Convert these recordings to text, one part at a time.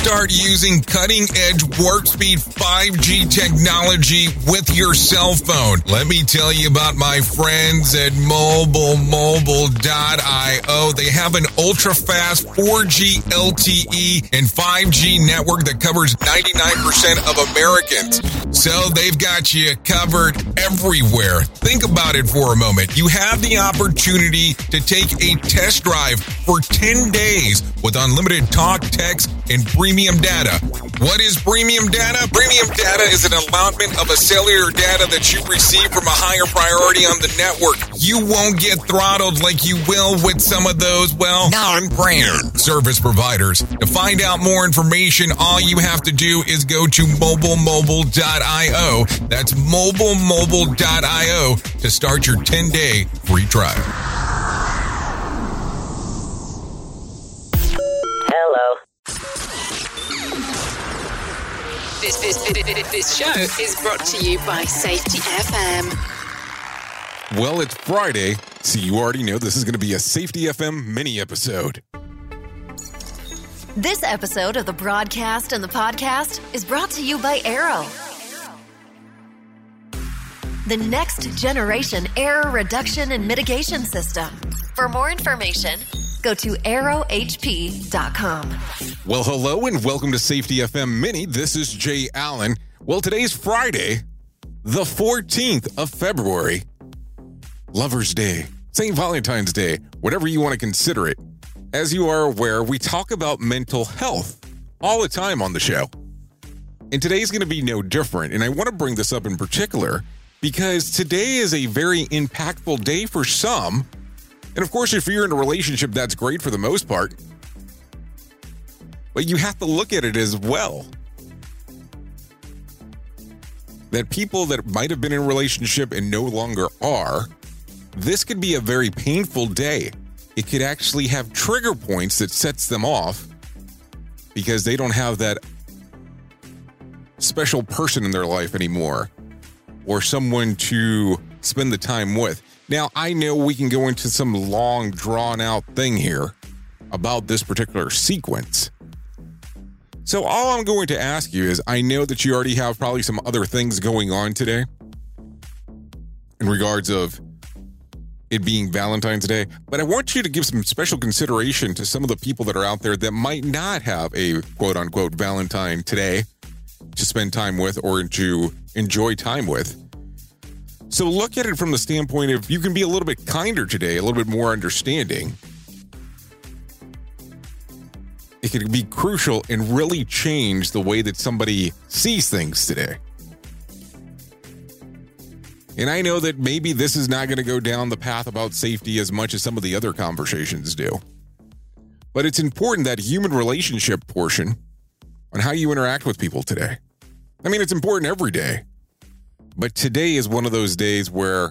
Start using cutting-edge warp speed 5G technology with your cell phone. Let me tell you about my friends at MobileMobile.io. They have an ultra-fast 4G LTE and 5G network that covers 99% of Americans. So they've got you covered everywhere. Think about it for a moment. You have the opportunity to take a test drive for 10 days with unlimited talk, text, and premium data. What is premium data? Premium data is an allotment of a cellular data that you receive from a higher priority on the network. You won't get throttled like you will with some of those, non-brand service providers. To find out more information, all you have to do is go to MobileMobile.io. That's MobileMobile.io to start your 10-day free trial. This show is brought to you by Safety FM. Well, it's Friday, so you already know this is going to be a Safety FM mini episode. This episode of the broadcast and the podcast is brought to you by Arrow. The next generation error reduction and mitigation system. For more information, go to arrowhp.com. Well, hello and welcome to Safety FM Mini. This is Jay Allen. Well, today's Friday, the 14th of February. Lover's Day, St. Valentine's Day, whatever you want to consider it. As you are aware, we talk about mental health all the time on the show. And today's going to be no different. And I want to bring this up in particular because today is a very impactful day for some. And of course, if you're in a relationship, that's great for the most part. But you have to look at it as well. That people that might have been in a relationship and no longer are, this could be a very painful day. It could actually have trigger points that sets them off because they don't have that special person in their life anymore or someone to spend the time with. Now, I know we can go into some long, drawn-out thing here about this particular sequence. So all I'm going to ask you is, I know that you already have probably some other things going on today in regards of it being Valentine's Day, but I want you to give some special consideration to some of the people that are out there that might not have a quote-unquote Valentine today to spend time with or to enjoy time with. So look at it from the standpoint of you can be a little bit kinder today, a little bit more understanding. It can be crucial and really change the way that somebody sees things today. And I know that maybe this is not going to go down the path about safety as much as some of the other conversations do. But it's important, that human relationship portion on how you interact with people today. I mean, it's important every day. But today is one of those days where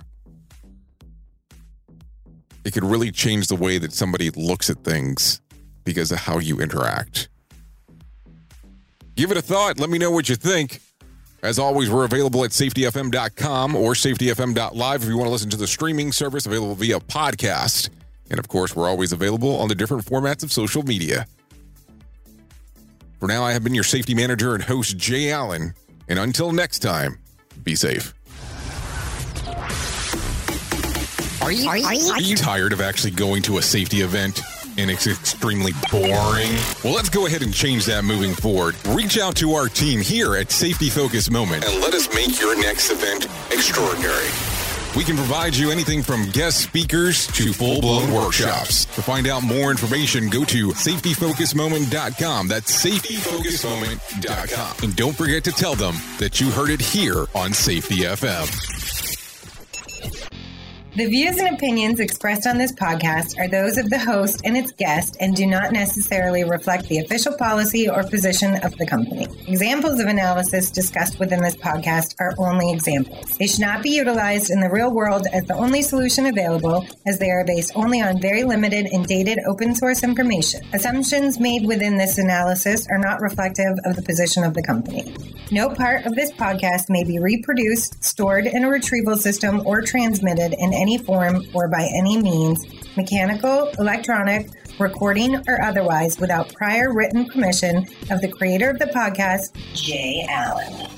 it could really change the way that somebody looks at things because of how you interact. Give it a thought. Let me know what you think. As always, we're available at safetyfm.com or safetyfm.live if you want to listen to the streaming service available via podcast. And of course, we're always available on the different formats of social media. For now, I have been your safety manager and host, Jay Allen. And until next time, be safe. Are you tired of actually going to a safety event and it's extremely boring? Well, let's go ahead and change that moving forward. Reach out to our team here at Safety Focus Moment and let us make your next event extraordinary. We can provide you anything from guest speakers to full-blown workshops. To find out more information, go to safetyfocusmoment.com. That's safetyfocusmoment.com. And don't forget to tell them that you heard it here on Safety FM. The views and opinions expressed on this podcast are those of the host and its guest and do not necessarily reflect the official policy or position of the company. Examples of analysis discussed within this podcast are only examples. They should not be utilized in the real world as the only solution available, as they are based only on very limited and dated open source information. Assumptions made within this analysis are not reflective of the position of the company. No part of this podcast may be reproduced, stored in a retrieval system, or transmitted in any form or by any means, mechanical, electronic, recording or otherwise, without prior written permission of the creator of the podcast, Jay Allen.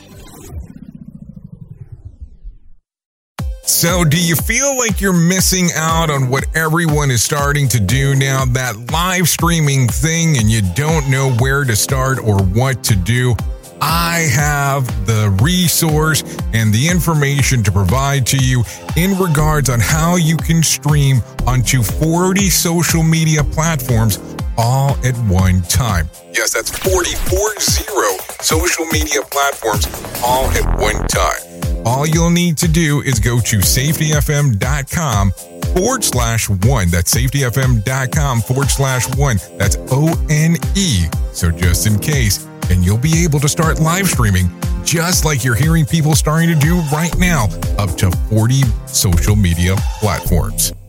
So, do you feel like you're missing out on what everyone is starting to do now, that live streaming thing, and you don't know where to start or what to do? I have the resource and the information to provide to you in regards on how you can stream onto 40 social media platforms all at one time. Yes, that's 40 social media platforms all at one time. All you'll need to do is go to safetyfm.com/1. That's safetyfm.com/1. That's ONE. So just in case, and you'll be able to start live streaming just like you're hearing people starting to do right now, up to 40 social media platforms.